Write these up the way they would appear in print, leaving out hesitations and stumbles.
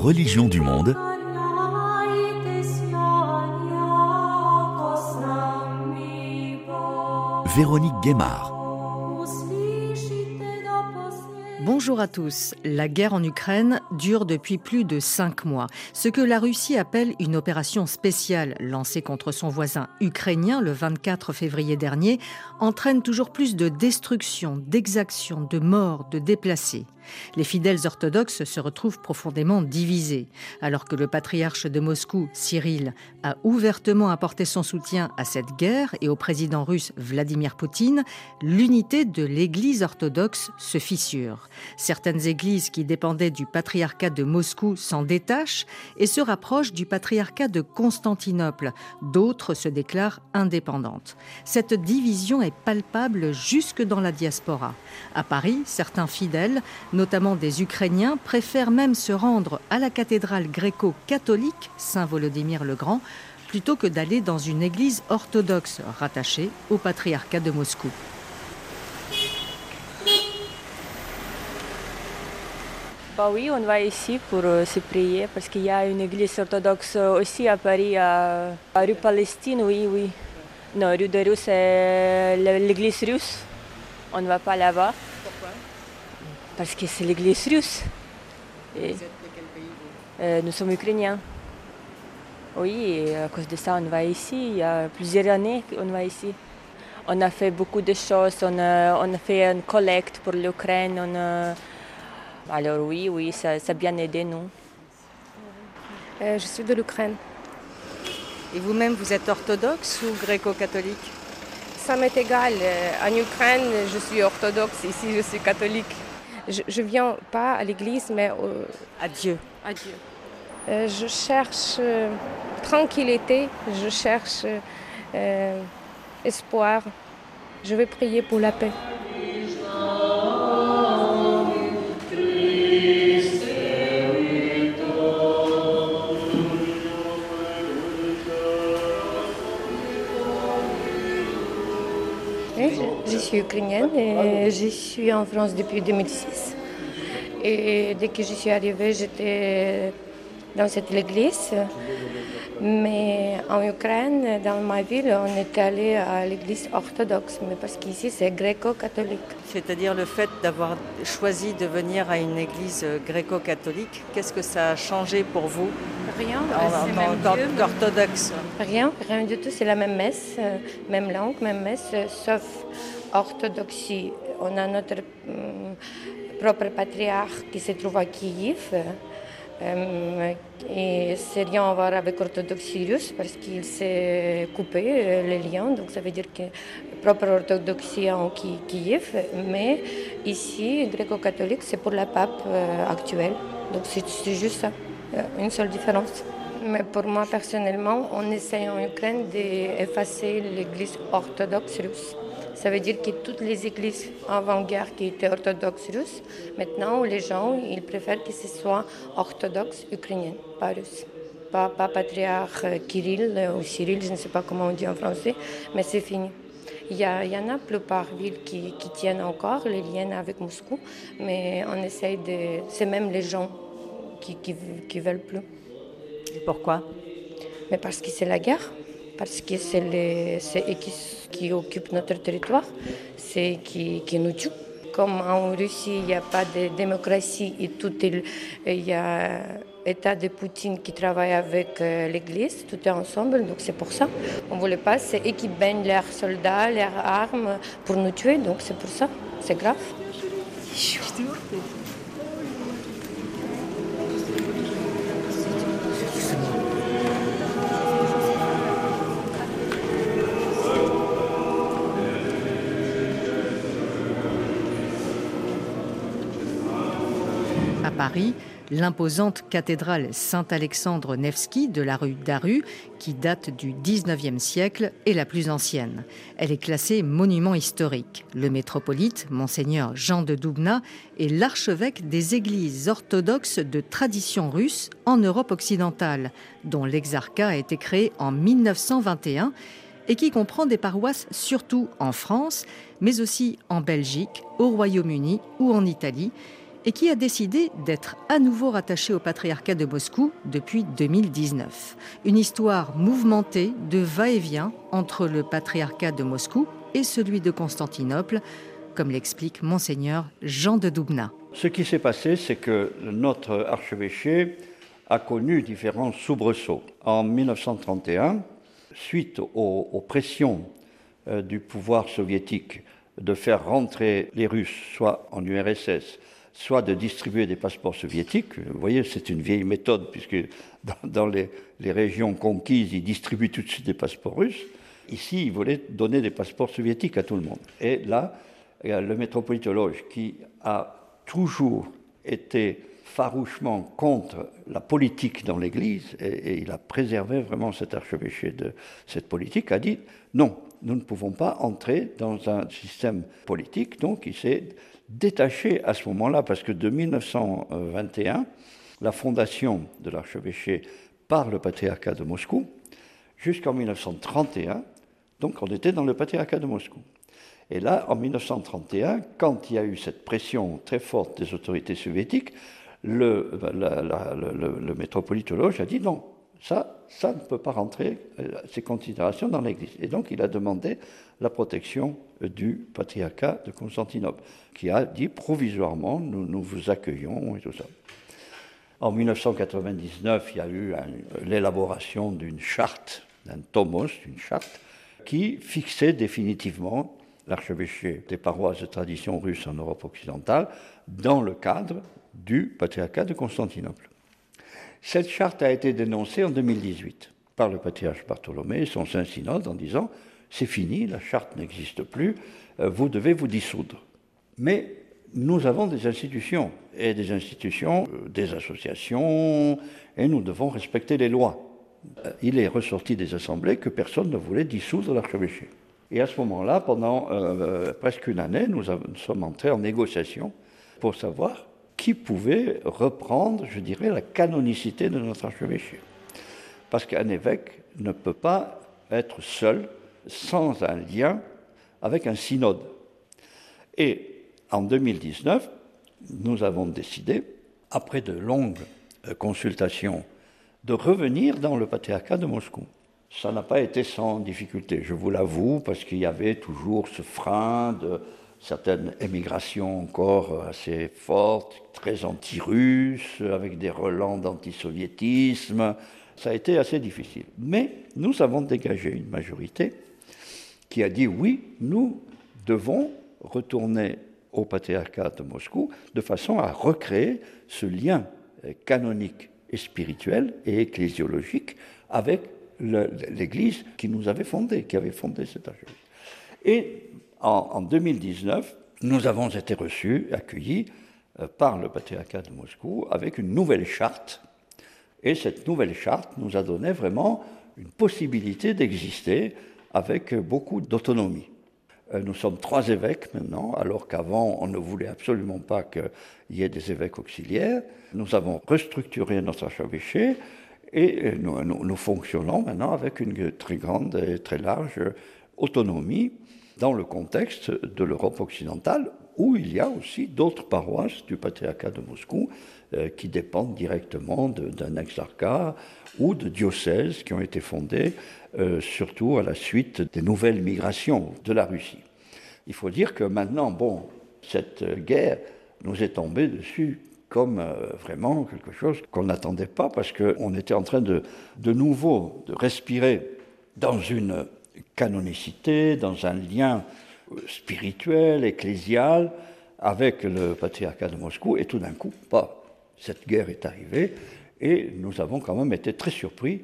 religions du monde, Véronique Guémard. Bonjour à tous. La guerre en Ukraine dure depuis plus de 5 mois. Ce que la Russie appelle une opération spéciale lancée contre son voisin ukrainien le 24 février dernier entraîne toujours plus de destruction, d'exactions, de morts, de déplacés. Les fidèles orthodoxes se retrouvent profondément divisés. Alors que le patriarche de Moscou, Cyril, a ouvertement apporté son soutien à cette guerre et au président russe Vladimir Poutine, l'unité de l'Église orthodoxe se fissure. Certaines églises qui dépendaient du patriarcat de Moscou s'en détachent et se rapprochent du patriarcat de Constantinople. D'autres se déclarent indépendantes. Cette division est palpable jusque dans la diaspora. À Paris, certains fidèles, notamment des Ukrainiens, préfèrent même se rendre à la cathédrale gréco-catholique Saint-Volodymyr le Grand plutôt que d'aller dans une église orthodoxe rattachée au patriarcat de Moscou. Oui, on va ici pour se prier parce qu'il y a une église orthodoxe aussi à Paris, à rue Palestine, oui. Non, rue de Russe, c'est l'église russe. On ne va pas là-bas. Pourquoi ? Parce que c'est l'église russe. Et vous êtes de quel pays, vous ? Nous sommes ukrainiens. Oui, et à cause de ça, on va ici. Il y a plusieurs années qu'on va ici. On a fait beaucoup de choses. On a fait une collecte pour l'Ukraine. Alors oui, ça a bien aidé nous. Je suis de l'Ukraine. Et vous-même, vous êtes orthodoxe ou gréco-catholique ? Ça m'est égal. En Ukraine, je suis orthodoxe. Ici, je suis catholique. Je viens pas à l'église, mais à Dieu. À Dieu. Je cherche tranquillité, je cherche espoir. Je vais prier pour la paix. Je suis ukrainienne et je suis en France depuis 2006. Et dès que je suis arrivée, j'étais dans cette église. Mais en Ukraine, dans ma ville, on est allé à l'église orthodoxe, mais parce qu'ici c'est gréco-catholique. C'est-à-dire le fait d'avoir choisi de venir à une église gréco-catholique, qu'est-ce que ça a changé pour vous ? Rien, en tant qu'orthodoxe. Rien du tout, c'est la même messe, même langue, même messe, sauf orthodoxie. On a notre propre patriarche qui se trouve à Kiev. Et c'est rien à voir avec l'orthodoxie russe parce qu'il s'est coupé les liens, donc ça veut dire que propre orthodoxie en Kiev, mais ici, gréco-catholique, c'est pour la pape actuelle, donc c'est juste ça, une seule différence. Mais pour moi personnellement, on essaie en Ukraine d'effacer l'église orthodoxe russe. Ça veut dire que toutes les églises avant-guerre qui étaient orthodoxes russes, maintenant les gens ils préfèrent que ce soit orthodoxe ukrainien, pas russe. Pas patriarche Kirill ou Cyril, je ne sais pas comment on dit en français, mais c'est fini. Il y en a plusieurs villes qui tiennent encore les liens avec Moscou, mais on essaye de... C'est même les gens qui veulent plus. Et pourquoi ? Mais parce que c'est la guerre. Parce que c'est eux qui occupent notre territoire, c'est qui nous tuent. Comme en Russie, il n'y a pas de démocratie et il y a l'État de Poutine qui travaille avec l'Église, tout est ensemble, donc c'est pour ça. On ne voulait pas, c'est eux qui baignent leurs soldats, leurs armes pour nous tuer, donc c'est pour ça, c'est grave. À Paris, l'imposante cathédrale Saint-Alexandre Nevski de la rue Daru, qui date du XIXe siècle, est la plus ancienne. Elle est classée monument historique. Le métropolite, Monseigneur Jean de Doubna, est l'archevêque des églises orthodoxes de tradition russe en Europe occidentale, dont l'exarcat a été créé en 1921 et qui comprend des paroisses surtout en France, mais aussi en Belgique, au Royaume-Uni ou en Italie, et qui a décidé d'être à nouveau rattaché au patriarcat de Moscou depuis 2019. Une histoire mouvementée de va-et-vient entre le patriarcat de Moscou et celui de Constantinople, comme l'explique Monseigneur Jean de Doubna. Ce qui s'est passé, c'est que notre archevêché a connu différents soubresauts. En 1931, suite aux pressions du pouvoir soviétique de faire rentrer les Russes, soit en URSS, soit de distribuer des passeports soviétiques. Vous voyez, c'est une vieille méthode, puisque dans les régions conquises, ils distribuent tout de suite des passeports russes. Ici, ils voulaient donner des passeports soviétiques à tout le monde. Et là, le métropolite Lojz, qui a toujours été farouchement contre la politique dans l'Église, et il a préservé vraiment cet archevêché de cette politique, a dit non, nous ne pouvons pas entrer dans un système politique. Donc il s'est détaché à ce moment-là, parce que de 1921, la fondation de l'archevêché par le patriarcat de Moscou, jusqu'en 1931, donc on était dans le patriarcat de Moscou. Et là, en 1931, quand il y a eu cette pression très forte des autorités soviétiques, le métropolite Lojz a dit non, ça ne peut pas rentrer, ces considérations, dans l'Église. Et donc il a demandé la protection du patriarcat de Constantinople, qui a dit provisoirement nous vous accueillons et tout ça. En 1999, il y a eu l'élaboration d'une charte, d'un tomos, d'une charte, qui fixait définitivement l'archevêché des paroisses de tradition russe en Europe occidentale dans le cadre du patriarcat de Constantinople. Cette charte a été dénoncée en 2018 par le patriarche Bartholomée et son Saint Synode en disant « c'est fini, la charte n'existe plus, vous devez vous dissoudre ». Mais nous avons des institutions, des associations, et nous devons respecter les lois. Il est ressorti des assemblées que personne ne voulait dissoudre l'archevêché. Et à ce moment-là, pendant presque une année, nous sommes entrés en négociation pour savoir qui pouvait reprendre, je dirais, la canonicité de notre archevêché. Parce qu'un évêque ne peut pas être seul, sans un lien avec un synode. Et en 2019, nous avons décidé, après de longues consultations, de revenir dans le patriarcat de Moscou. Ça n'a pas été sans difficulté, je vous l'avoue, parce qu'il y avait toujours ce frein de certaines émigrations encore assez fortes, très anti-russes, avec des relents d'antisoviétisme. Ça a été assez difficile. Mais nous avons dégagé une majorité qui a dit oui, nous devons retourner au patriarcat de Moscou de façon à recréer ce lien canonique et spirituel et ecclésiologique avec l'Église qui nous avait fondé, qui avait fondé cet archevêché. Et en 2019, nous avons été reçus, accueillis par le patriarcat de Moscou avec une nouvelle charte. Et cette nouvelle charte nous a donné vraiment une possibilité d'exister avec beaucoup d'autonomie. Nous sommes 3 évêques maintenant, alors qu'avant, on ne voulait absolument pas qu'il y ait des évêques auxiliaires. Nous avons restructuré notre archevêché et nous fonctionnons maintenant avec une très grande et très large autonomie dans le contexte de l'Europe occidentale, où il y a aussi d'autres paroisses du patriarcat de Moscou qui dépendent directement d'un exarcat ou de diocèses qui ont été fondés surtout à la suite des nouvelles migrations de la Russie. Il faut dire que maintenant, cette guerre nous est tombée dessus comme vraiment quelque chose qu'on n'attendait pas, parce qu'on était en train de nouveau de respirer dans une canonicité, dans un lien spirituel, ecclésial, avec le patriarcat de Moscou, et tout d'un coup, cette guerre est arrivée, et nous avons quand même été très surpris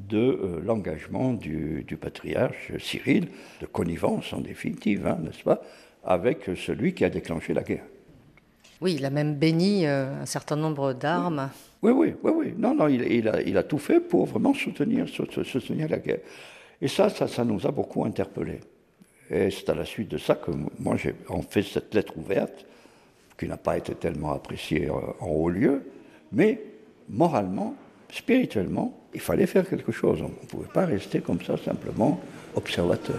de l'engagement du patriarche Cyril, de connivence en définitive, n'est-ce pas, avec celui qui a déclenché la guerre. Oui, il a même béni un certain nombre d'armes. Oui. Non, il a tout fait pour vraiment soutenir la guerre. Et ça nous a beaucoup interpellés. Et c'est à la suite de ça que moi j'ai fait cette lettre ouverte, qui n'a pas été tellement appréciée en haut lieu, mais moralement, spirituellement, il fallait faire quelque chose. On ne pouvait pas rester comme ça simplement observateur.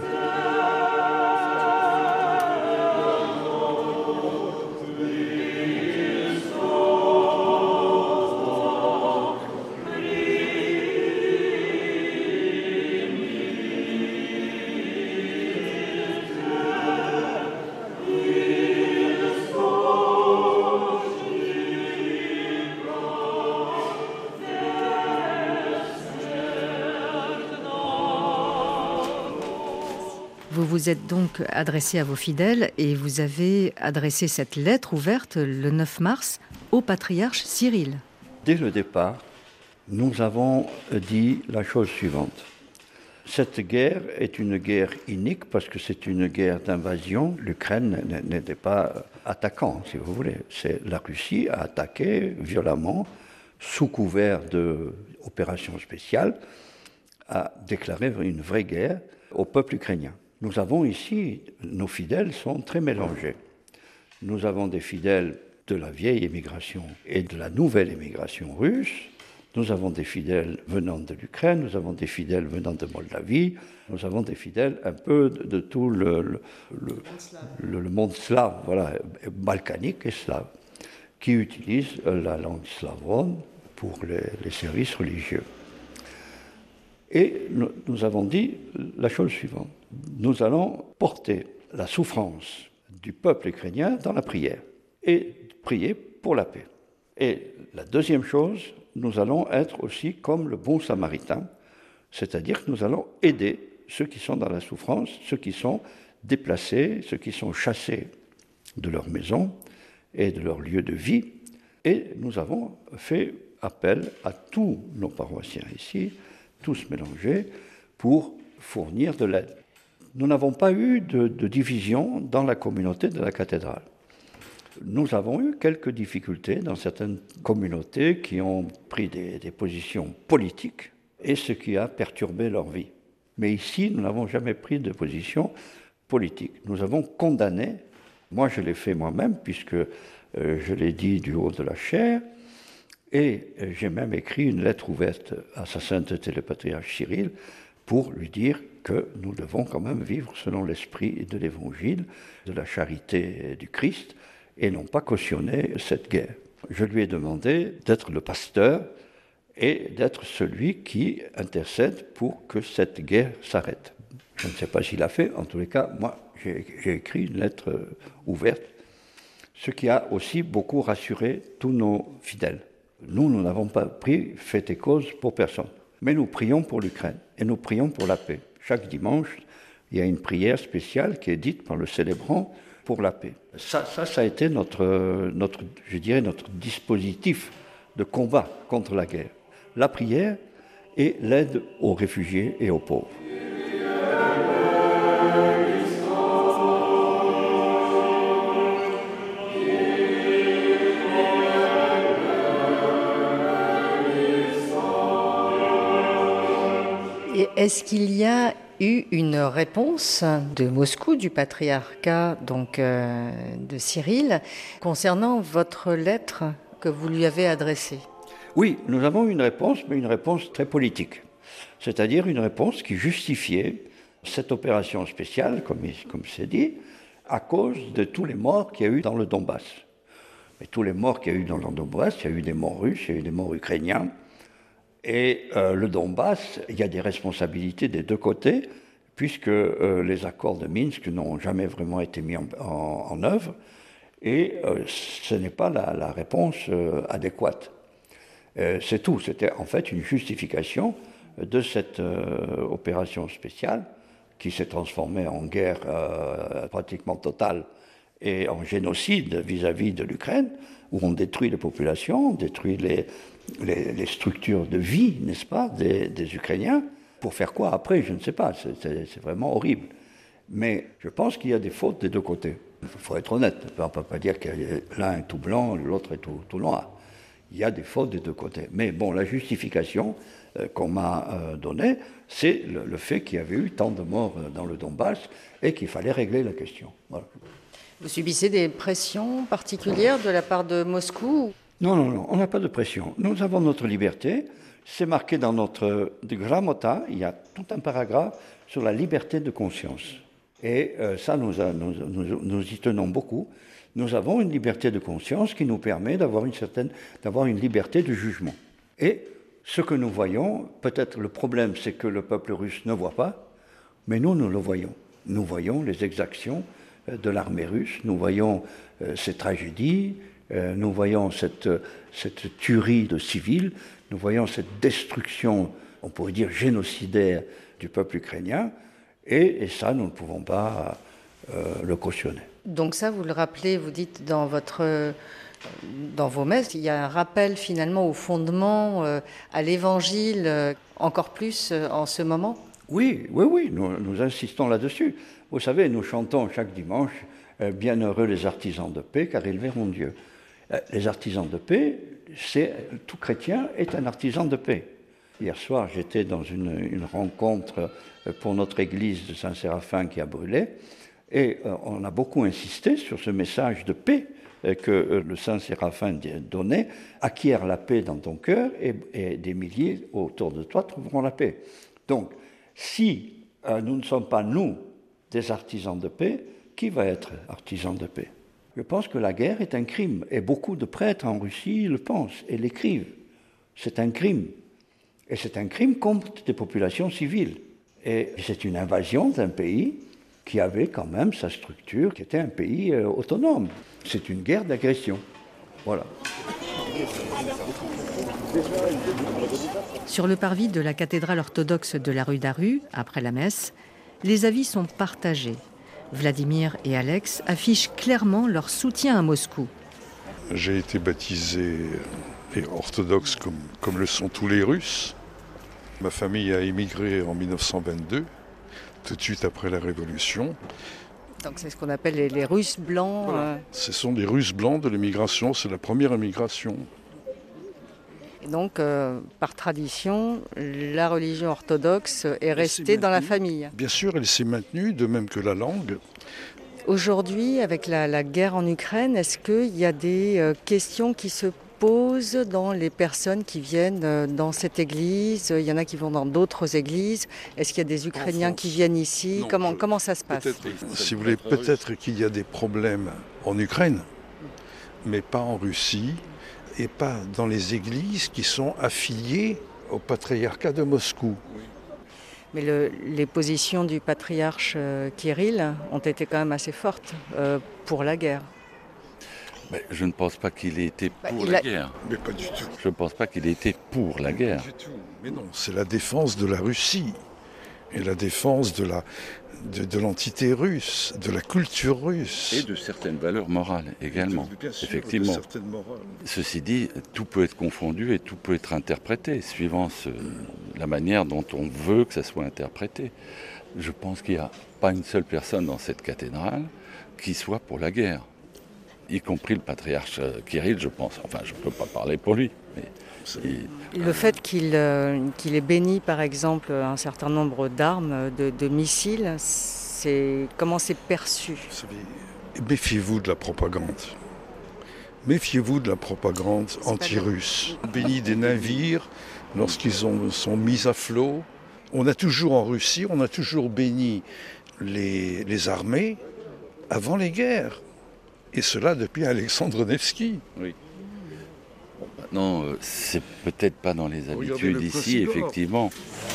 Vous vous êtes donc adressé à vos fidèles et vous avez adressé cette lettre ouverte le 9 mars au patriarche Cyril. Dès le départ, nous avons dit la chose suivante. Cette guerre est une guerre inique parce que c'est une guerre d'invasion. L'Ukraine n'était pas attaquant, si vous voulez. La Russie a attaqué violemment, sous couvert d'opérations spéciales, a déclaré une vraie guerre au peuple ukrainien. Nous avons ici, nos fidèles sont très mélangés. Nous avons des fidèles de la vieille émigration et de la nouvelle émigration russe. Nous avons des fidèles venant de l'Ukraine, nous avons des fidèles venant de Moldavie, nous avons des fidèles un peu de tout le monde slave, voilà, balkanique et slave, qui utilisent la langue slavone pour les services religieux. Et nous avons dit la chose suivante. Nous allons porter la souffrance du peuple ukrainien dans la prière et prier pour la paix. Et la deuxième chose, nous allons être aussi comme le bon samaritain, c'est-à-dire que nous allons aider ceux qui sont dans la souffrance, ceux qui sont déplacés, ceux qui sont chassés de leur maison et de leur lieu de vie. Et nous avons fait appel à tous nos paroissiens ici, tous mélangés, pour fournir de l'aide. Nous n'avons pas eu de division dans la communauté de la cathédrale. Nous avons eu quelques difficultés dans certaines communautés qui ont pris des positions politiques et ce qui a perturbé leur vie. Mais ici, nous n'avons jamais pris de position politique. Nous avons condamné, moi je l'ai fait moi-même puisque je l'ai dit du haut de la chaire, et j'ai même écrit une lettre ouverte à sa sainteté le patriarche Cyril pour lui dire que nous devons quand même vivre selon l'esprit de l'Évangile, de la charité du Christ, et n'ont pas cautionné cette guerre. Je lui ai demandé d'être le pasteur et d'être celui qui intercède pour que cette guerre s'arrête. Je ne sais pas s'il l'a fait, en tous les cas, moi, j'ai écrit une lettre ouverte, ce qui a aussi beaucoup rassuré tous nos fidèles. Nous n'avons pas pris fait et cause pour personne, mais nous prions pour l'Ukraine et nous prions pour la paix. Chaque dimanche, il y a une prière spéciale qui est dite par le célébrant pour la paix. Ça a été notre dispositif de combat contre la guerre. La prière et l'aide aux réfugiés et aux pauvres. Et est-ce qu'il y a eu une réponse de Moscou, du patriarcat donc de Cyril, concernant votre lettre que vous lui avez adressée? Oui, nous avons une réponse, mais une réponse très politique. C'est-à-dire une réponse qui justifiait cette opération spéciale, comme c'est dit, à cause de tous les morts qu'il y a eu dans le Donbass. Et tous les morts qu'il y a eu dans le Donbass, il y a eu des morts russes, il y a eu des morts ukrainiens. Et le Donbass, il y a des responsabilités des deux côtés, puisque les accords de Minsk n'ont jamais vraiment été mis en œuvre, et ce n'est pas la réponse adéquate. C'est tout, c'était en fait une justification de cette opération spéciale qui s'est transformée en guerre pratiquement totale et en génocide vis-à-vis de l'Ukraine, où on détruit les populations, on détruit les structures de vie, n'est-ce pas, des Ukrainiens. Pour faire quoi après, je ne sais pas, c'est vraiment horrible. Mais je pense qu'il y a des fautes des deux côtés. Il faut être honnête, on ne peut pas dire que l'un est tout blanc, l'autre est tout noir. Il y a des fautes des deux côtés. Mais bon, la justification qu'on m'a donnée, c'est le fait qu'il y avait eu tant de morts dans le Donbass et qu'il fallait régler la question. Voilà. Vous subissez des pressions particulières de la part de Moscou? Non, on n'a pas de pression. Nous avons notre liberté. C'est marqué dans notre Gramota, il y a tout un paragraphe sur la liberté de conscience. Et ça, nous y tenons beaucoup. Nous avons une liberté de conscience qui nous permet d'avoir une liberté de jugement. Et ce que nous voyons, peut-être le problème, c'est que le peuple russe ne voit pas, mais nous le voyons. Nous voyons les exactions de l'armée russe, nous voyons ces tragédies, nous voyons cette tuerie de civils, nous voyons cette destruction, on pourrait dire génocidaire, du peuple ukrainien. Et ça, nous ne pouvons pas le cautionner. Donc ça, vous le rappelez, vous dites dans vos messes, il y a un rappel finalement au fondement, à l'évangile, encore plus en ce moment? Oui, nous insistons là-dessus. Vous savez, nous chantons chaque dimanche « Bienheureux les artisans de paix, car ils verront Dieu ». Les artisans de paix, tout chrétien est un artisan de paix. Hier soir, j'étais dans une rencontre pour notre église de Saint-Séraphin qui a brûlé, et on a beaucoup insisté sur ce message de paix que le Saint-Séraphin donnait. Acquiert la paix dans ton cœur, et des milliers autour de toi trouveront la paix. Donc, si nous ne sommes pas, nous, des artisans de paix, qui va être artisan de paix? Je pense que la guerre est un crime, et beaucoup de prêtres en Russie le pensent et l'écrivent. C'est un crime. Et c'est un crime contre des populations civiles. Et c'est une invasion d'un pays qui avait quand même sa structure, qui était un pays autonome. C'est une guerre d'agression. Voilà. Sur le parvis de la cathédrale orthodoxe de la rue Daru, après la messe, les avis sont partagés. Vladimir et Alex affichent clairement leur soutien à Moscou. J'ai été baptisé orthodoxe comme le sont tous les Russes. Ma famille a émigré en 1922, tout de suite après la Révolution. Donc c'est ce qu'on appelle les Russes blancs. Voilà. Ce sont des Russes blancs de l'émigration, c'est la première émigration. Et donc, par tradition, la religion orthodoxe est restée dans la famille. Bien sûr, elle s'est maintenue, de même que la langue. Aujourd'hui, avec la guerre en Ukraine, est-ce qu'il y a des questions qui se posent dans les personnes qui viennent dans cette église? Il y en a qui vont dans d'autres églises. Est-ce qu'il y a des Ukrainiens qui viennent ici? Non, comment ça se passe? Si vous voulez, peut-être qu'il y a des problèmes en Ukraine, mais pas en Russie. Et pas dans les églises qui sont affiliées au patriarcat de Moscou. Mais les positions du patriarche Kirill ont été quand même assez fortes pour la guerre. Mais je ne pense pas qu'il ait été pour la guerre. Mais pas du tout. Je ne pense pas qu'il ait été pour la guerre. Pas du tout. Mais non, c'est la défense de la Russie et la défense de l'entité russe, de la culture russe. Et de certaines valeurs morales également, Bien sûr, effectivement. de certaines morales. Ceci dit, tout peut être confondu et tout peut être interprété, suivant la manière dont on veut que ça soit interprété. Je pense qu'il n'y a pas une seule personne dans cette cathédrale qui soit pour la guerre, y compris le patriarche Kirill, je pense. Enfin, je ne peux pas parler pour lui, mais... Le fait qu'il ait béni, par exemple, un certain nombre d'armes, de missiles, comment c'est perçu? Vous savez, méfiez-vous de la propagande. Méfiez-vous de la propagande anti-russe. On bénit des navires lorsqu'ils sont mis à flot. On a toujours en Russie, on a toujours béni les armées avant les guerres. Et cela depuis Alexandre Nevsky. Oui. Maintenant, c'est peut-être pas dans les habitudes ici, effectivement.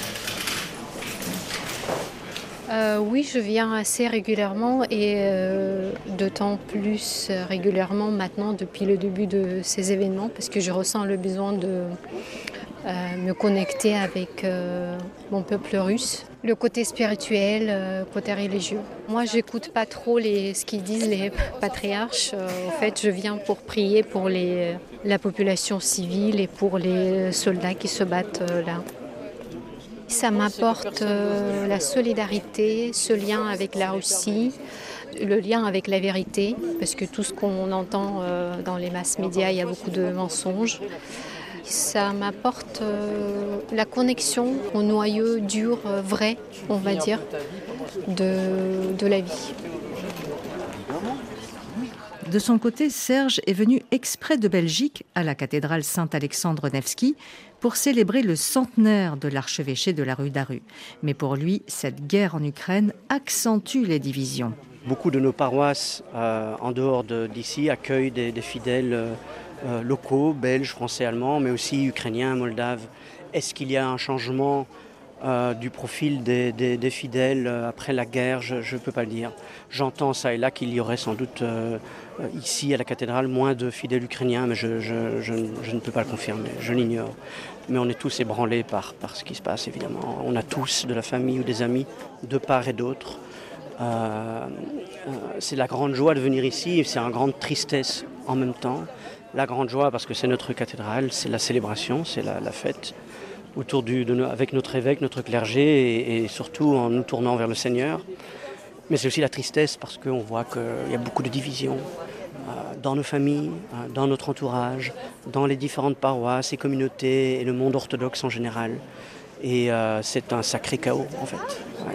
Oui, je viens assez régulièrement et d'autant plus régulièrement maintenant depuis le début de ces événements parce que je ressens le besoin de me connecter avec mon peuple russe. Le côté spirituel, côté religieux. Moi, j'écoute pas trop ce qu'ils disent les patriarches. En fait, je viens pour prier pour la population civile et pour les soldats qui se battent là. Ça m'apporte la solidarité, ce lien avec la Russie, le lien avec la vérité, parce que tout ce qu'on entend dans les masses médias, il y a beaucoup de mensonges. Ça m'apporte la connexion au noyau dur, vrai, on va dire, de la vie. De son côté, Serge est venu exprès de Belgique à la cathédrale Saint-Alexandre Nevski pour célébrer le centenaire de l'archevêché de la rue Daru. Mais pour lui, cette guerre en Ukraine accentue les divisions. Beaucoup de nos paroisses en dehors d'ici accueillent des fidèles locaux, belges, français, allemands, mais aussi ukrainiens, moldaves. Est-ce qu'il y a un changement du profil des fidèles après la guerre, je ne peux pas le dire. J'entends ça et là qu'il y aurait sans doute ici à la cathédrale moins de fidèles ukrainiens, mais je ne peux pas le confirmer, je l'ignore. Mais on est tous ébranlés par ce qui se passe évidemment. On a tous de la famille ou des amis de part et d'autre. C'est la grande joie de venir ici, c'est une grande tristesse en même temps. La grande joie parce que c'est notre cathédrale, c'est la célébration, c'est la fête. Autour avec notre évêque, notre clergé et surtout en nous tournant vers le Seigneur. Mais c'est aussi la tristesse parce qu'on voit qu'il y a beaucoup de divisions dans nos familles, dans notre entourage, dans les différentes paroisses et communautés et le monde orthodoxe en général. Et c'est un sacré chaos en fait. Ouais.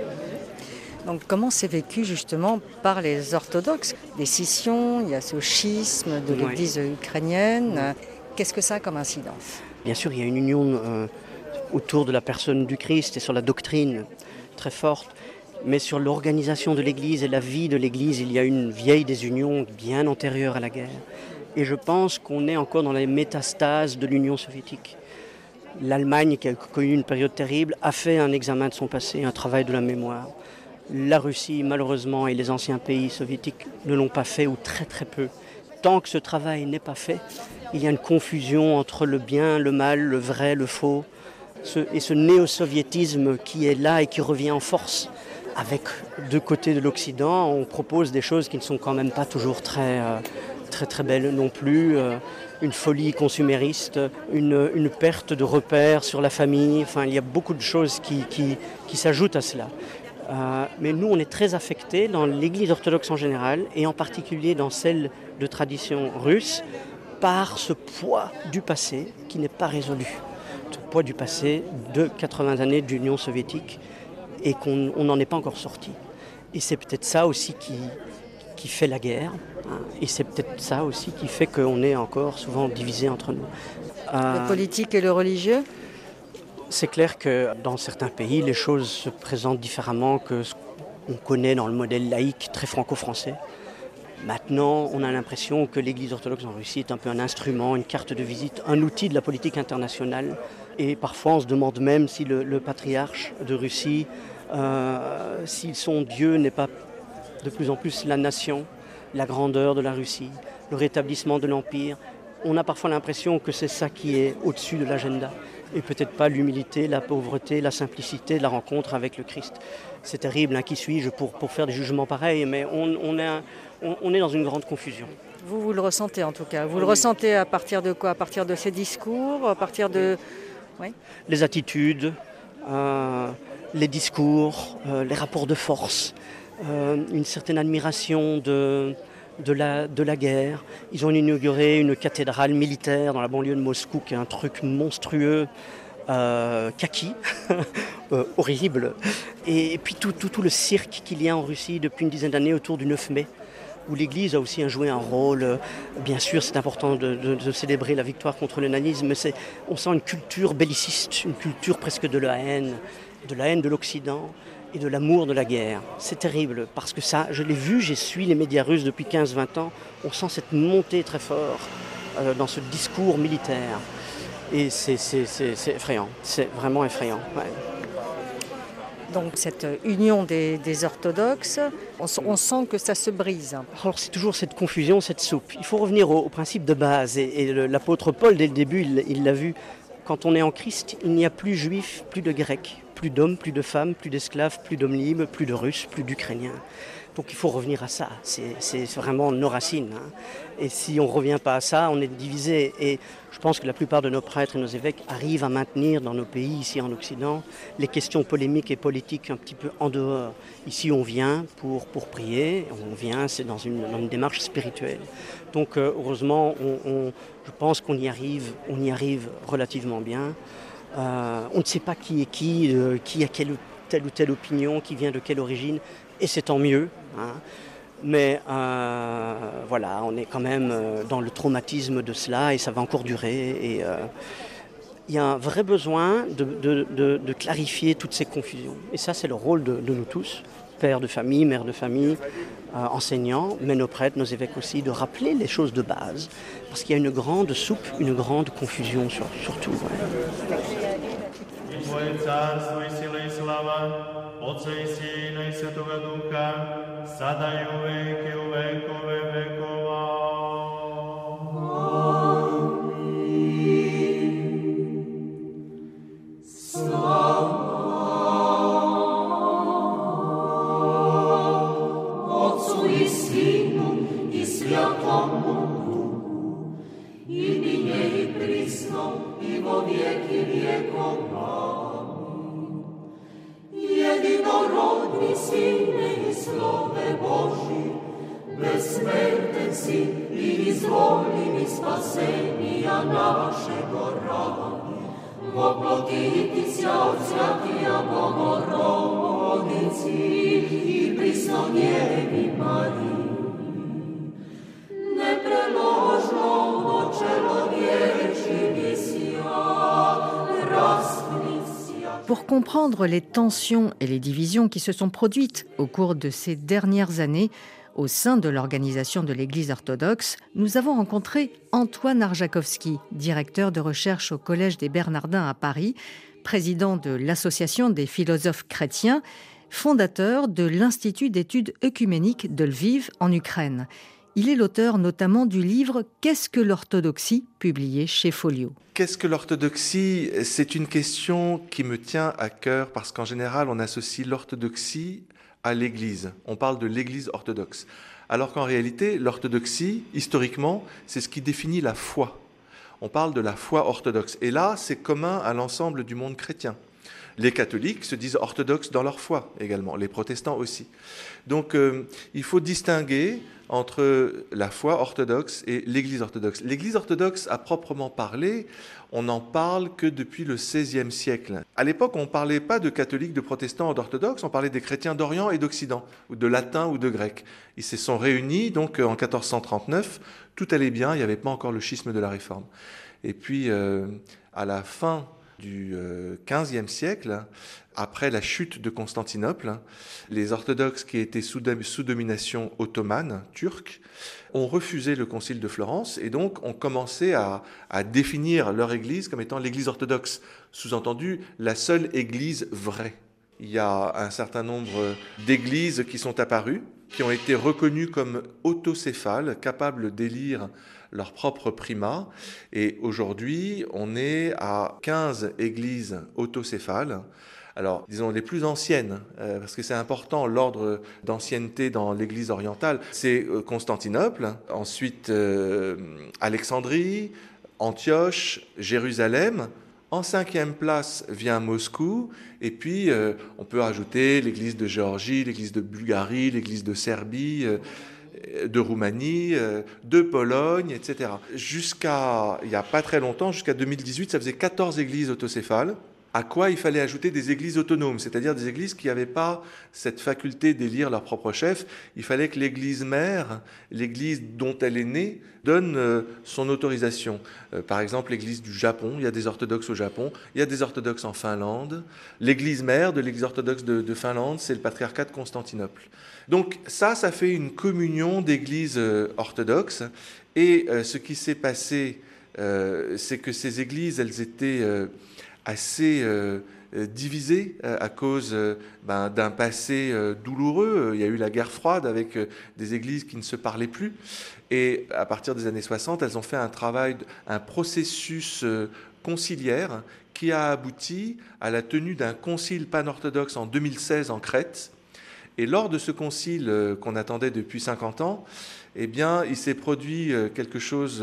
Donc comment c'est vécu justement par les orthodoxes? Des scissions, il y a ce schisme de l'Église ukrainienne. Qu'est-ce que ça a comme incidence? Bien sûr, il y a une union autour de la personne du Christ et sur la doctrine très forte, mais sur l'organisation de l'Église et la vie de l'Église, il y a une vieille désunion bien antérieure à la guerre. Et je pense qu'on est encore dans les métastases de l'Union soviétique. L'Allemagne, qui a connu une période terrible, a fait un examen de son passé, un travail de la mémoire. La Russie, malheureusement, et les anciens pays soviétiques ne l'ont pas fait ou très très peu. Tant que ce travail n'est pas fait, il y a une confusion entre le bien, le mal, le vrai, le faux. Et ce néo-soviétisme qui est là et qui revient en force. Avec deux côtés de l'Occident, on propose des choses qui ne sont quand même pas toujours très belles non plus. Une folie consumériste, une perte de repères sur la famille. Enfin, il y a beaucoup de choses qui s'ajoutent à cela. Mais nous, on est très affectés dans l'Église orthodoxe en général et en particulier dans celle de tradition russe par ce poids du passé qui n'est pas résolu. Ce poids du passé de 80 années d'Union soviétique et qu'on n'en est pas encore sorti. Et c'est peut-être ça aussi qui fait la guerre. Et c'est peut-être ça aussi qui fait qu'on est encore souvent divisés entre nous. Le politique et le religieux ? C'est clair que dans certains pays, les choses se présentent différemment que ce qu'on connaît dans le modèle laïque très franco-français. Maintenant, on a l'impression que l'Église orthodoxe en Russie est un peu un instrument, une carte de visite, un outil de la politique internationale. Et parfois, on se demande même si le patriarche de Russie, si son Dieu n'est pas de plus en plus la nation, la grandeur de la Russie, le rétablissement de l'Empire. On a parfois l'impression que c'est ça qui est au-dessus de l'agenda. Et peut-être pas l'humilité, la pauvreté, la simplicité de la rencontre avec le Christ. C'est terrible, hein, qui suis-je pour faire des jugements pareils, mais on est dans une grande confusion. Vous le ressentez en tout cas. Vous le ressentez à partir de quoi? À partir de ces discours? À partir de... Oui. Les attitudes, les discours, les rapports de force, une certaine admiration de la guerre. Ils ont inauguré une cathédrale militaire dans la banlieue de Moscou qui est un truc monstrueux, kaki, horrible. Et puis tout le cirque qu'il y a en Russie depuis une dizaine d'années autour du 9 mai, où l'Église a aussi joué un rôle. Bien sûr, c'est important de célébrer la victoire contre le nazisme, mais on sent une culture belliciste, une culture presque de la haine de l'Occident et de l'amour de la guerre. C'est terrible, parce que ça, je l'ai vu, j'ai suivi les médias russes depuis 15-20 ans, on sent cette montée très forte dans ce discours militaire. Et c'est effrayant, c'est vraiment effrayant. Ouais. Donc cette union des orthodoxes, on sent que ça se brise. Alors c'est toujours cette confusion, cette soupe. Il faut revenir au principe de base. Et l'apôtre Paul, dès le début, il l'a vu. Quand on est en Christ, il n'y a plus juifs, plus de grecs, plus d'hommes, plus de femmes, plus d'esclaves, plus d'hommes libres, plus de russes, plus d'ukrainiens. Donc il faut revenir à ça, c'est vraiment nos racines. Hein. Et si on ne revient pas à ça, on est divisé. Et je pense que la plupart de nos prêtres et nos évêques arrivent à maintenir dans nos pays, ici en Occident, les questions polémiques et politiques un petit peu en dehors. Ici on vient pour prier, c'est dans une démarche spirituelle. Donc heureusement, je pense qu'on y arrive relativement bien. On ne sait pas qui est qui a telle ou telle opinion, qui vient de quelle origine. Et c'est tant mieux, hein. Mais voilà, on est quand même dans le traumatisme de cela et ça va encore durer. Et il y a un vrai besoin de clarifier toutes ces confusions. Et ça, c'est le rôle de nous tous, pères de famille, mères de famille, enseignants, mais nos prêtres, nos évêques aussi, de rappeler les choses de base. Parce qu'il y a une grande soupe, une grande confusion surtout. Ouais. Твое царство и сила и слава, Отца и Сына и Святого Духа, сада и у веков векова. Jedinorodni Sine i Slove Boži, besmrten si i izvolili spasenija našego radi. Oplotiti se od svятija Bogorodici i prisno Djevi Mariji. Nepreložno do čelovječi visija, Pour comprendre les tensions et les divisions qui se sont produites au cours de ces dernières années au sein de l'organisation de l'Église orthodoxe, nous avons rencontré Antoine Arjakovski, directeur de recherche au Collège des Bernardins à Paris, président de l'Association des philosophes chrétiens, fondateur de l'Institut d'études œcuméniques de Lviv en Ukraine. Il est l'auteur notamment du livre « Qu'est-ce que l'orthodoxie ?», publié chez Folio. Qu'est-ce que l'orthodoxie ? C'est une question qui me tient à cœur parce qu'en général, on associe l'orthodoxie à l'Église. On parle de l'Église orthodoxe. Alors qu'en réalité, l'orthodoxie, historiquement, c'est ce qui définit la foi. On parle de la foi orthodoxe. Et là, c'est commun à l'ensemble du monde chrétien. Les catholiques se disent orthodoxes dans leur foi également, les protestants aussi. Donc il faut distinguer entre la foi orthodoxe et l'Église orthodoxe. L'Église orthodoxe, à proprement parler, on n'en parle que depuis le XVIe siècle. À l'époque, on ne parlait pas de catholiques, de protestants ou d'orthodoxes, on parlait des chrétiens d'Orient et d'Occident, ou de latin ou de grec. Ils se sont réunis donc en 1439, tout allait bien, il n'y avait pas encore le schisme de la Réforme. Et puis, à la fin du XVe siècle, après la chute de Constantinople, les orthodoxes qui étaient sous domination ottomane, turque, ont refusé le concile de Florence et donc ont commencé à définir leur église comme étant l'église orthodoxe, sous-entendu la seule église vraie. Il y a un certain nombre d'églises qui sont apparues, qui ont été reconnues comme autocéphales, capables d'élire leur propre primat. Et aujourd'hui, on est à 15 églises autocéphales. Alors, disons les plus anciennes, parce que c'est important, l'ordre d'ancienneté dans l'Église orientale, c'est Constantinople, ensuite Alexandrie, Antioche, Jérusalem. En 5e place vient Moscou, et puis on peut ajouter l'Église de Géorgie, l'Église de Bulgarie, l'Église de Serbie, de Roumanie, de Pologne, etc. Jusqu'à, il n'y a pas très longtemps, jusqu'à 2018, ça faisait 14 églises autocéphales, à quoi il fallait ajouter des églises autonomes, c'est-à-dire des églises qui n'avaient pas cette faculté d'élire leur propre chef. Il fallait que l'église mère, l'église dont elle est née, donne son autorisation. Par exemple, l'église du Japon, il y a des orthodoxes au Japon, il y a des orthodoxes en Finlande. L'église mère de l'église orthodoxe de Finlande, c'est le patriarcat de Constantinople. Donc ça fait une communion d'églises orthodoxes. Et ce qui s'est passé, c'est que ces églises, elles étaient assez divisées à cause d'un passé douloureux. Il y a eu la guerre froide avec des églises qui ne se parlaient plus. Et à partir des années 60, elles ont fait un travail, un processus conciliaire qui a abouti à la tenue d'un concile panorthodoxe en 2016 en Crète. Et lors de ce concile qu'on attendait depuis 50 ans, eh bien, il s'est produit quelque chose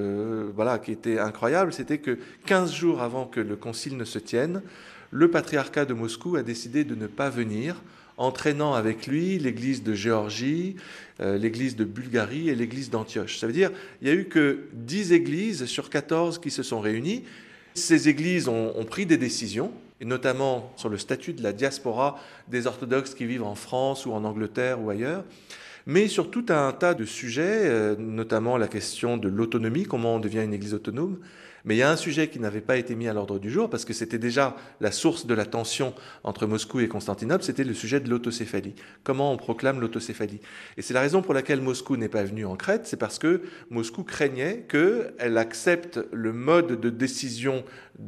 qui était incroyable. C'était que 15 jours avant que le concile ne se tienne, le patriarcat de Moscou a décidé de ne pas venir, entraînant avec lui l'église de Géorgie, l'église de Bulgarie et l'église d'Antioche. Ça veut dire qu'il n'y a eu que 10 églises sur 14 qui se sont réunies. Ces églises ont pris des décisions, et notamment sur le statut de la diaspora des orthodoxes qui vivent en France ou en Angleterre ou ailleurs, mais sur tout un tas de sujets, notamment la question de l'autonomie, comment on devient une église autonome, Mais il y a un sujet qui n'avait pas été mis à l'ordre du jour, parce que c'était déjà la source de la tension entre Moscou et Constantinople, c'était le sujet de l'autocéphalie. Comment on proclame l'autocéphalie? Et c'est la raison pour laquelle Moscou n'est pas venu en Crète, c'est parce que Moscou craignait qu'elle accepte le mode de décision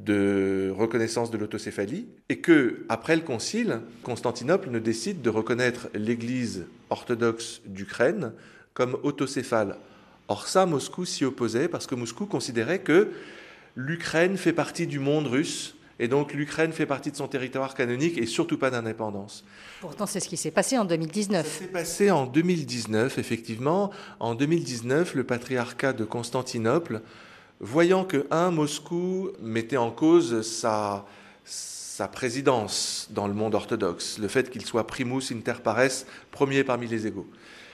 de reconnaissance de l'autocéphalie, et que, après le concile, Constantinople ne décide de reconnaître l'Église orthodoxe d'Ukraine comme autocéphale. Or ça, Moscou s'y opposait, parce que Moscou considérait que l'Ukraine fait partie du monde russe, et donc l'Ukraine fait partie de son territoire canonique et surtout pas d'indépendance. Pourtant, c'est ce qui s'est passé en 2019. Ça s'est passé en 2019, effectivement. En 2019, le patriarcat de Constantinople, voyant que, Moscou mettait en cause sa présidence dans le monde orthodoxe, le fait qu'il soit primus inter pares, premier parmi les égaux.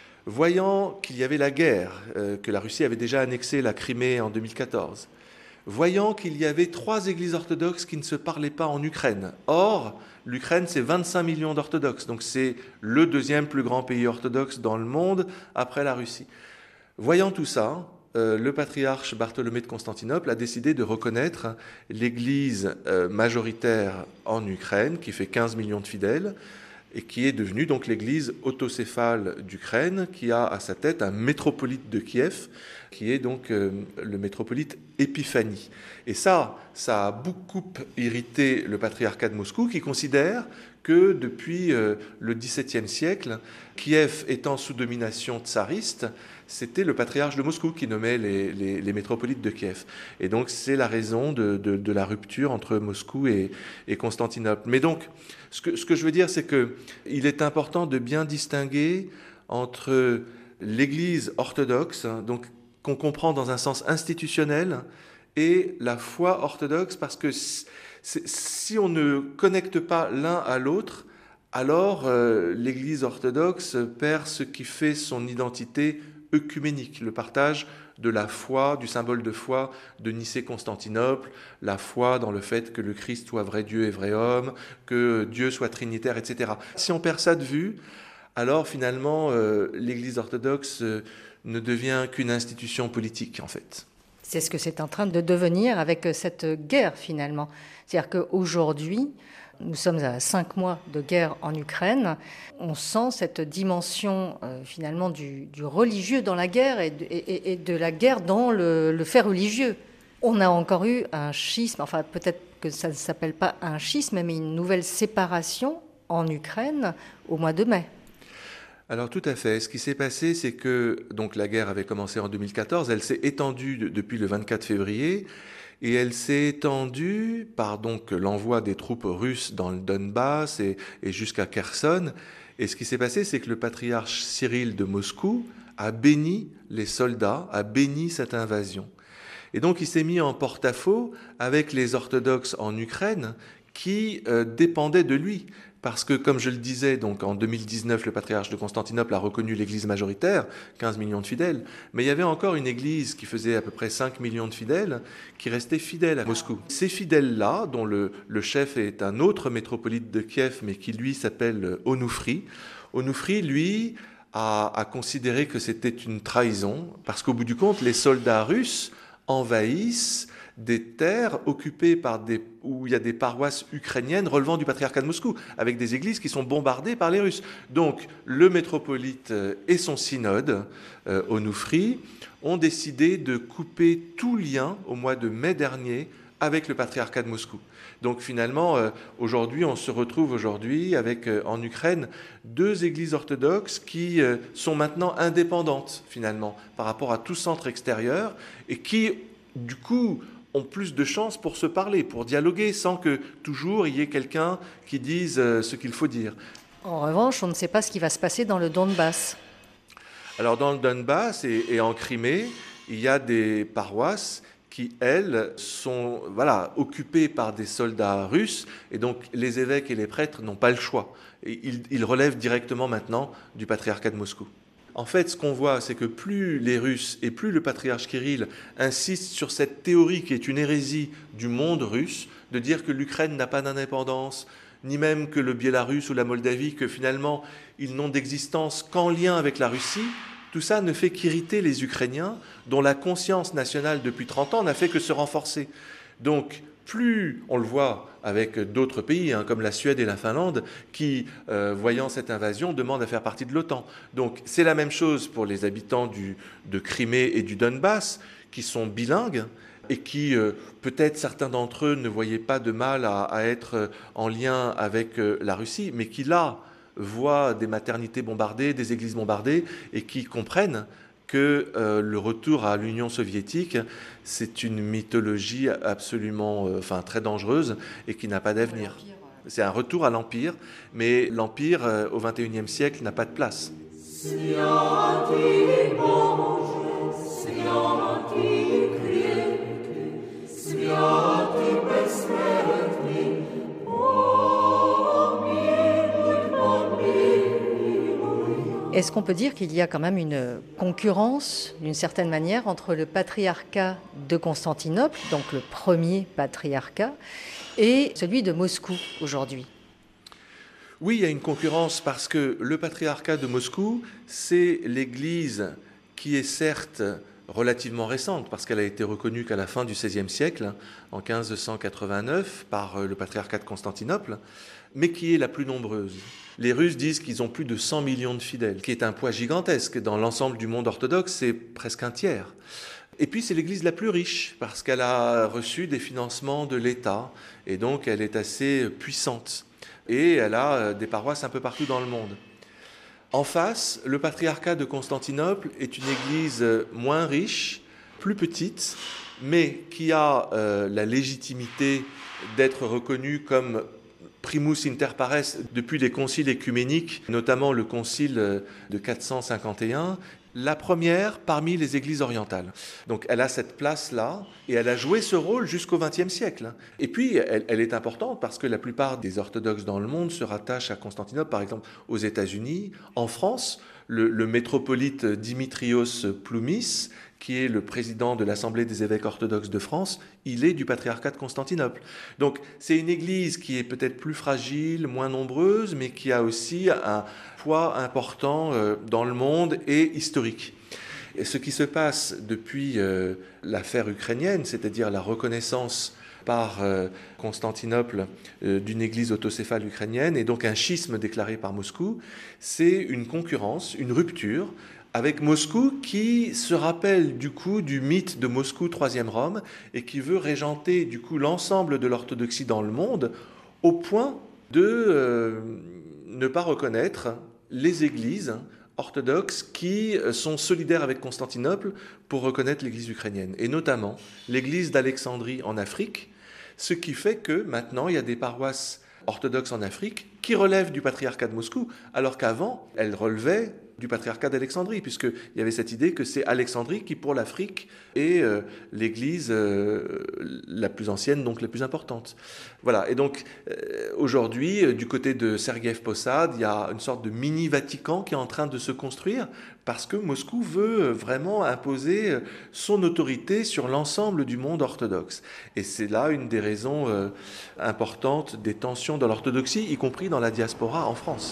Voyant qu'il y avait la guerre, que la Russie avait déjà annexé la Crimée en 2014, voyant qu'il y avait 3 églises orthodoxes qui ne se parlaient pas en Ukraine. Or, l'Ukraine, c'est 25 millions d'orthodoxes, donc c'est le 2e plus grand pays orthodoxe dans le monde après la Russie. Voyant tout ça, le patriarche Bartholomée de Constantinople a décidé de reconnaître l'église majoritaire en Ukraine, qui fait 15 millions de fidèles, et qui est devenue donc l'église autocéphale d'Ukraine, qui a à sa tête un métropolite de Kiev, qui est donc le métropolite Épiphanie. Et ça a beaucoup irrité le patriarcat de Moscou, qui considère que depuis le XVIIe siècle, Kiev étant sous domination tsariste, c'était le patriarche de Moscou qui nommait les métropolites de Kiev. Et donc c'est la raison de la rupture entre Moscou et Constantinople. Mais donc, ce que je veux dire, c'est qu'il est important de bien distinguer entre l'Église orthodoxe, donc qu'on comprend dans un sens institutionnel, et la foi orthodoxe, parce que si on ne connecte pas l'un à l'autre, alors l'Église orthodoxe perd ce qui fait son identité œcuménique, le partage de la foi, du symbole de foi de Nicée-Constantinople, la foi dans le fait que le Christ soit vrai Dieu et vrai homme, que Dieu soit trinitaire, etc. Si on perd ça de vue, alors finalement l'Église orthodoxe ne devient qu'une institution politique, en fait. C'est ce que c'est en train de devenir avec cette guerre, finalement. C'est-à-dire qu'aujourd'hui, nous sommes à 5 mois de guerre en Ukraine. On sent cette dimension finalement du religieux dans la guerre et de la guerre dans le fait religieux. On a encore eu un schisme, enfin peut-être que ça ne s'appelle pas un schisme, mais une nouvelle séparation en Ukraine au mois de mai. Alors tout à fait. Ce qui s'est passé, c'est que donc la guerre avait commencé en 2014, elle s'est étendue depuis le 24 février, et elle s'est étendue par donc l'envoi des troupes russes dans le Donbass et jusqu'à Kherson. Et ce qui s'est passé, c'est que le patriarche Cyril de Moscou a béni les soldats, a béni cette invasion. Et donc il s'est mis en porte-à-faux avec les orthodoxes en Ukraine qui dépendaient de lui. Parce que, comme je le disais, donc en 2019, le patriarche de Constantinople a reconnu l'église majoritaire, 15 millions de fidèles, mais il y avait encore une église qui faisait à peu près 5 millions de fidèles, qui restait fidèle à Moscou. Ces fidèles-là, dont le chef est un autre métropolite de Kiev, mais qui lui s'appelle Onufri, lui, a considéré que c'était une trahison, parce qu'au bout du compte, les soldats russes envahissent des terres occupées où il y a des paroisses ukrainiennes relevant du patriarcat de Moscou, avec des églises qui sont bombardées par les Russes. Donc le métropolite et son synode, Onufri, ont décidé de couper tout lien au mois de mai dernier avec le patriarcat de Moscou. Donc finalement, aujourd'hui, on se retrouve avec en Ukraine 2 églises orthodoxes qui sont maintenant indépendantes finalement par rapport à tout centre extérieur et qui, du coup, ont plus de chances pour se parler, pour dialoguer, sans que toujours il y ait quelqu'un qui dise ce qu'il faut dire. En revanche, on ne sait pas ce qui va se passer dans le Donbass. Alors dans le Donbass et en Crimée, il y a des paroisses qui, elles, sont occupées par des soldats russes, et donc les évêques et les prêtres n'ont pas le choix. Ils relèvent directement maintenant du patriarcat de Moscou. En fait, ce qu'on voit, c'est que plus les Russes et plus le patriarche Kirill insistent sur cette théorie qui est une hérésie du monde russe, de dire que l'Ukraine n'a pas d'indépendance, ni même que le Biélarus ou la Moldavie, que finalement, ils n'ont d'existence qu'en lien avec la Russie, tout ça ne fait qu'irriter les Ukrainiens, dont la conscience nationale depuis 30 ans n'a fait que se renforcer. Donc, plus on le voit avec d'autres pays, comme la Suède et la Finlande, qui, voyant cette invasion, demandent à faire partie de l'OTAN. Donc, c'est la même chose pour les habitants de Crimée et du Donbass, qui sont bilingues, et qui, peut-être certains d'entre eux ne voyaient pas de mal à être en lien avec la Russie, mais qui là voient des maternités bombardées, des églises bombardées, et qui comprennent que le retour à l'Union soviétique, c'est une mythologie absolument très dangereuse et qui n'a pas d'avenir. C'est un retour à l'Empire, mais l'Empire au XXIe siècle n'a pas de place. Est-ce qu'on peut dire qu'il y a quand même une concurrence, d'une certaine manière, entre le patriarcat de Constantinople, donc le premier patriarcat, et celui de Moscou aujourd'hui ? Oui, il y a une concurrence parce que le patriarcat de Moscou, c'est l'Église qui est certes relativement récente, parce qu'elle a été reconnue qu'à la fin du XVIe siècle, en 1589, par le patriarcat de Constantinople, mais qui est la plus nombreuse. Les Russes disent qu'ils ont plus de 100 millions de fidèles, qui est un poids gigantesque. Dans l'ensemble du monde orthodoxe, c'est presque un tiers. Et puis c'est l'église la plus riche, parce qu'elle a reçu des financements de l'État, et donc elle est assez puissante. Et elle a des paroisses un peu partout dans le monde. En face, le patriarcat de Constantinople est une église moins riche, plus petite, mais qui a la légitimité d'être reconnue comme primus inter pares depuis les conciles écuméniques, notamment le concile de 451, la première parmi les églises orientales. Donc elle a cette place-là, et elle a joué ce rôle jusqu'au XXe siècle. Et puis elle est importante parce que la plupart des orthodoxes dans le monde se rattachent à Constantinople, par exemple aux États-Unis. En France, le métropolite Dimitrios Ploumis, qui est le président de l'Assemblée des évêques orthodoxes de France, il est du patriarcat de Constantinople. Donc c'est une église qui est peut-être plus fragile, moins nombreuse, mais qui a aussi un poids important dans le monde et historique. Et ce qui se passe depuis l'affaire ukrainienne, c'est-à-dire la reconnaissance par Constantinople d'une église autocéphale ukrainienne, et donc un schisme déclaré par Moscou, c'est une concurrence, une rupture, avec Moscou qui se rappelle du coup du mythe de Moscou, troisième Rome, et qui veut régenter du coup l'ensemble de l'orthodoxie dans le monde, au point de ne pas reconnaître les églises orthodoxes qui sont solidaires avec Constantinople pour reconnaître l'église ukrainienne, et notamment l'église d'Alexandrie en Afrique, ce qui fait que maintenant il y a des paroisses orthodoxes en Afrique qui relèvent du patriarcat de Moscou, alors qu'avant elles relevaient du patriarcat d'Alexandrie, puisqu'il y avait cette idée que c'est Alexandrie qui, pour l'Afrique, est l'église la plus ancienne, donc la plus importante. Voilà, et donc aujourd'hui, du côté de Sergueï Posad, il y a une sorte de mini-Vatican qui est en train de se construire, parce que Moscou veut vraiment imposer son autorité sur l'ensemble du monde orthodoxe. Et c'est là une des raisons importantes des tensions dans l'orthodoxie, y compris dans la diaspora en France.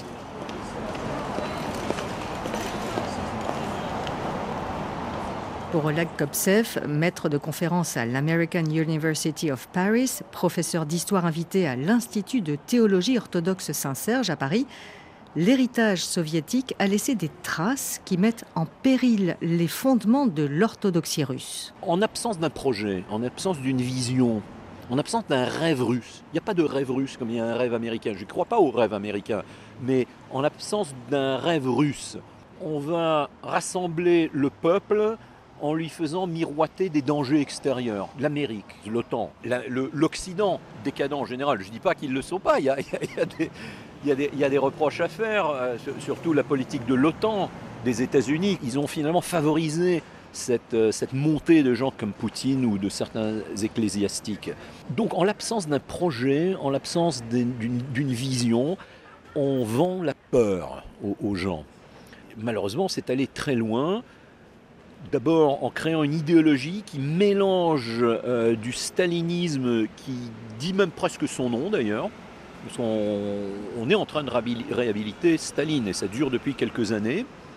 Pour Oleg Kopsev, maître de conférence à l'American University of Paris, professeur d'histoire invité à l'Institut de théologie orthodoxe Saint-Serge à Paris, l'héritage soviétique a laissé des traces qui mettent en péril les fondements de l'orthodoxie russe. En absence d'un projet, en absence d'une vision, en absence d'un rêve russe, il n'y a pas de rêve russe comme il y a un rêve américain, je ne crois pas au rêve américain, mais en absence d'un rêve russe, on va rassembler le peuple en lui faisant miroiter des dangers extérieurs. L'Amérique, l'OTAN, l'Occident décadent en général. Je ne dis pas qu'ils ne le sont pas, il y a des reproches à faire, surtout la politique de l'OTAN, des États-Unis. Ils ont finalement favorisé cette montée de gens comme Poutine ou de certains ecclésiastiques. Donc en l'absence d'un projet, en l'absence d'une vision, on vend la peur aux gens. Malheureusement, c'est allé très loin. D'abord en créant une idéologie qui mélange du stalinisme, qui dit même presque son nom d'ailleurs, parce qu'on est en train de réhabiliter Staline et ça dure depuis quelques années,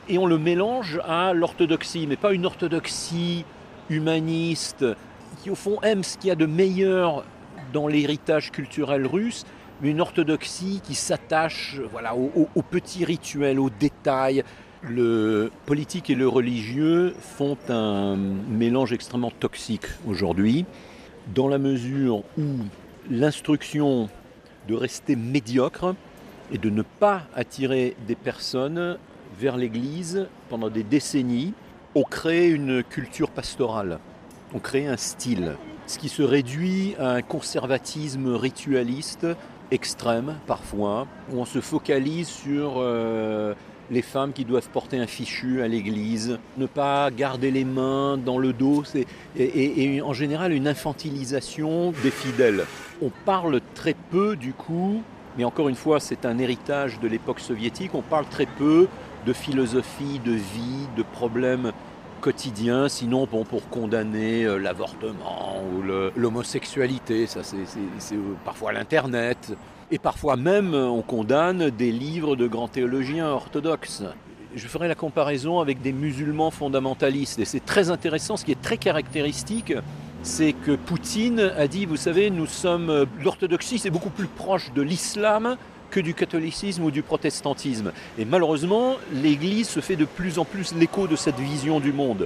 et on le mélange à l'orthodoxie, mais pas une orthodoxie humaniste qui au fond aime ce qu'il y a de meilleur dans l'héritage culturel russe, mais une orthodoxie qui s'attache aux petits rituels, aux détails. Le politique et le religieux font un mélange extrêmement toxique aujourd'hui, dans la mesure où l'instruction de rester médiocre et de ne pas attirer des personnes vers l'Église pendant des décennies ont créé une culture pastorale, ont créé un style, ce qui se réduit à un conservatisme ritualiste extrême parfois, où on se focalise sur les femmes qui doivent porter un fichu à l'église, ne pas garder les mains dans le dos, et en général une infantilisation des fidèles. On parle très peu du coup, mais encore une fois c'est un héritage de l'époque soviétique, on parle très peu de philosophie, de vie, de problèmes quotidiens, sinon pour condamner l'avortement ou l'homosexualité, ça c'est parfois l'internet. Et parfois même, on condamne des livres de grands théologiens orthodoxes. Je ferai la comparaison avec des musulmans fondamentalistes. Et c'est très intéressant, ce qui est très caractéristique, c'est que Poutine a dit, vous savez, l'orthodoxie, c'est beaucoup plus proche de l'islam que du catholicisme ou du protestantisme. Et malheureusement, l'Église se fait de plus en plus l'écho de cette vision du monde.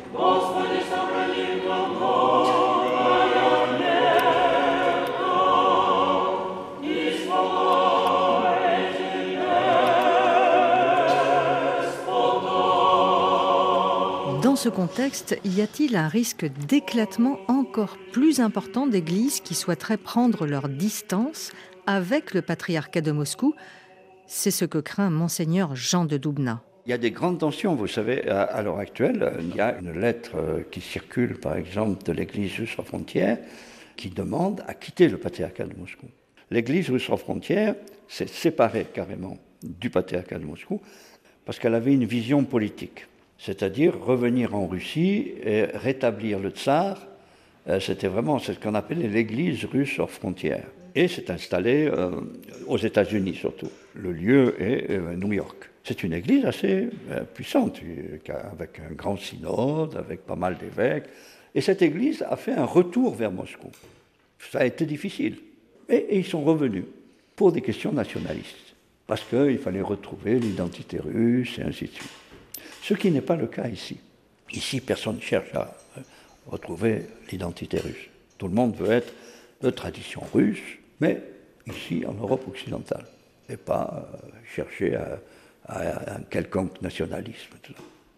Dans ce contexte, y a-t-il un risque d'éclatement encore plus important d'églises qui souhaiteraient prendre leur distance avec le patriarcat de Moscou? C'est ce que craint Monseigneur Jean de Doubna. Il y a des grandes tensions, vous savez, à l'heure actuelle. Il y a une lettre qui circule, par exemple, de l'Église russe sans frontières, qui demande à quitter le patriarcat de Moscou. L'Église russe sans frontières s'est séparée carrément du patriarcat de Moscou parce qu'elle avait une vision politique. C'est-à-dire revenir en Russie et rétablir le tsar. C'était vraiment ce qu'on appelait l'Église russe hors frontières. Et s'est installée aux États-Unis surtout. Le lieu est New York. C'est une église assez puissante, avec un grand synode, avec pas mal d'évêques. Et cette église a fait un retour vers Moscou. Ça a été difficile. Et ils sont revenus pour des questions nationalistes. Parce qu'il fallait retrouver l'identité russe et ainsi de suite. Ce qui n'est pas le cas ici. Ici, personne ne cherche à retrouver l'identité russe. Tout le monde veut être de tradition russe, mais ici, en Europe occidentale, et pas chercher à un quelconque nationalisme. Tout ça.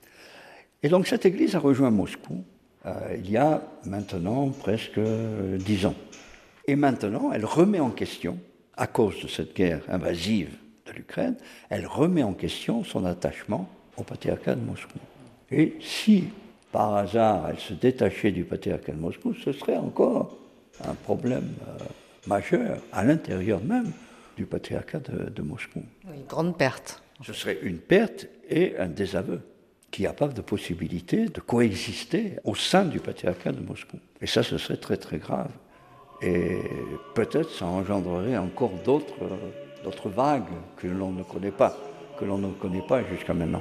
Et donc, cette église a rejoint Moscou il y a maintenant presque 10 ans. Et maintenant, elle remet en question, à cause de cette guerre invasive de l'Ukraine, elle remet en question son attachement au patriarcat de Moscou. Et si, par hasard, elle se détachait du patriarcat de Moscou, ce serait encore un problème majeur à l'intérieur même du patriarcat de Moscou. Une grande perte. Ce serait une perte et un désaveu, qu'il n'y a pas de possibilité de coexister au sein du patriarcat de Moscou. Et ça, ce serait très très grave. Et peut-être ça engendrerait encore d'autres vagues que l'on ne connaît pas. Jusqu'à maintenant.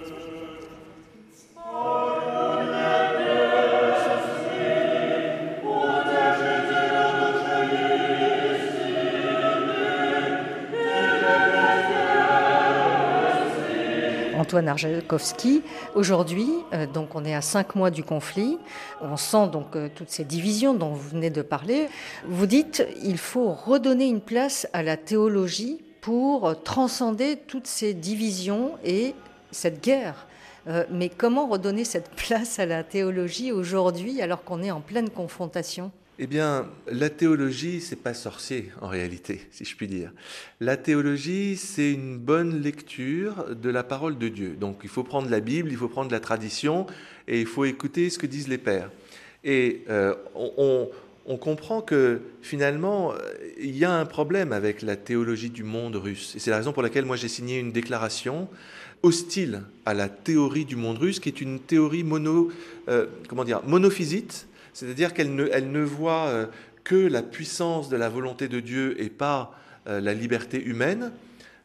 Antoine Arjakovski, aujourd'hui, donc on est à 5 mois du conflit, on sent donc toutes ces divisions dont vous venez de parler. Vous dites qu'il faut redonner une place à la théologie pour transcender toutes ces divisions et cette guerre. Mais comment redonner cette place à la théologie aujourd'hui alors qu'on est en pleine confrontation ? Eh bien, la théologie, c'est pas sorcier en réalité, si je puis dire. La théologie, c'est une bonne lecture de la parole de Dieu. Donc, il faut prendre la Bible, il faut prendre la tradition et il faut écouter ce que disent les pères. Et on comprend que finalement, il y a un problème avec la théologie du monde russe. Et c'est la raison pour laquelle moi j'ai signé une déclaration hostile à la théorie du monde russe, qui est une théorie monophysite, c'est-à-dire qu'elle ne voit que la puissance de la volonté de Dieu et pas la liberté humaine.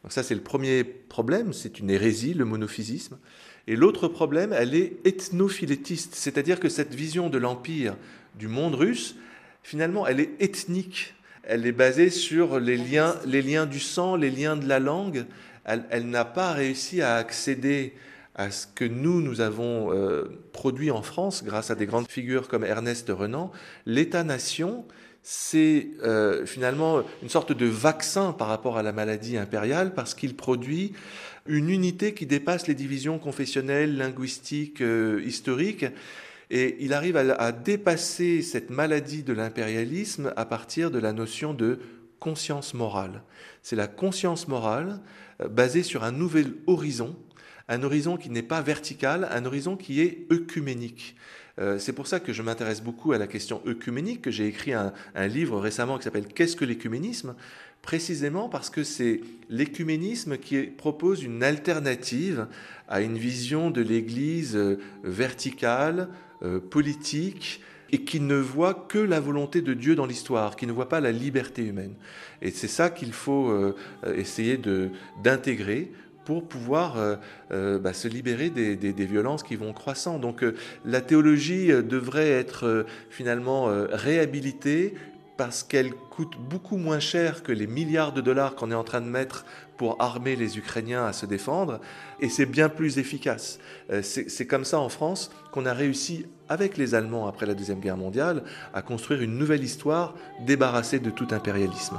Donc ça, c'est le premier problème, c'est une hérésie, le monophysisme. Et l'autre problème, elle est ethnophilétiste, c'est-à-dire que cette vision de l'empire du monde russe, finalement, elle est ethnique. Elle est basée sur les liens du sang, les liens de la langue. Elle n'a pas réussi à accéder à ce que nous avons produit en France grâce à des grandes figures comme Ernest Renan. L'État-nation, c'est finalement une sorte de vaccin par rapport à la maladie impériale parce qu'il produit une unité qui dépasse les divisions confessionnelles, linguistiques, historiques. Et il arrive à dépasser cette maladie de l'impérialisme à partir de la notion de conscience morale. C'est la conscience morale basée sur un nouvel horizon, un horizon qui n'est pas vertical, un horizon qui est œcuménique. C'est pour ça que je m'intéresse beaucoup à la question œcuménique, que j'ai écrit un livre récemment qui s'appelle « Qu'est-ce que l'écuménisme ?» précisément parce que c'est l'écuménisme qui propose une alternative à une vision de l'Église verticale, politique, et qui ne voit que la volonté de Dieu dans l'histoire, qui ne voit pas la liberté humaine. Et c'est ça qu'il faut essayer d'intégrer pour pouvoir se libérer des violences qui vont croissant. Donc la théologie devrait être finalement réhabilitée parce qu'elle coûte beaucoup moins cher que les milliards de dollars qu'on est en train de mettre pour armer les Ukrainiens à se défendre, et c'est bien plus efficace. C'est comme ça en France qu'on a réussi, avec les Allemands après la Deuxième Guerre mondiale, à construire une nouvelle histoire débarrassée de tout impérialisme.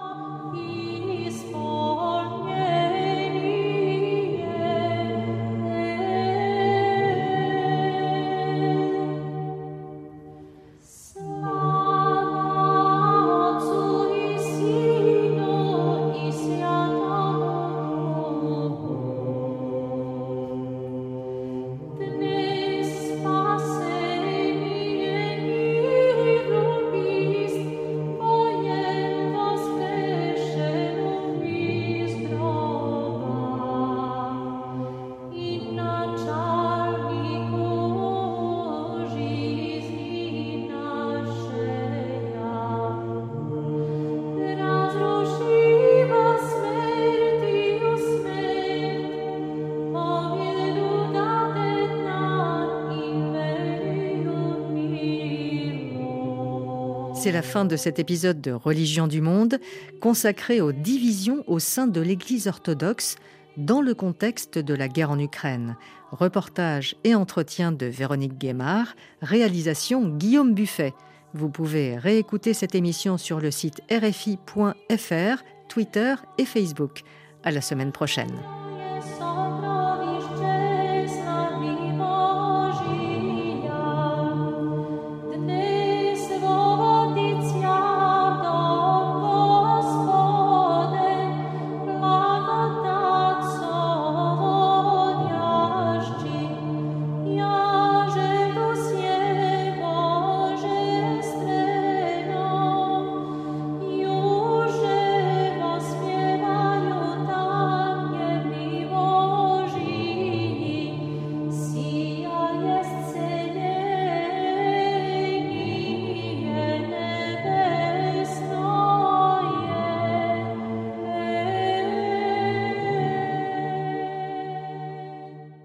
C'est la fin de cet épisode de Religion du monde, consacré aux divisions au sein de l'Église orthodoxe dans le contexte de la guerre en Ukraine. Reportage et entretien de Véronique Guémard, réalisation Guillaume Buffet. Vous pouvez réécouter cette émission sur le site rfi.fr, Twitter et Facebook. À la semaine prochaine.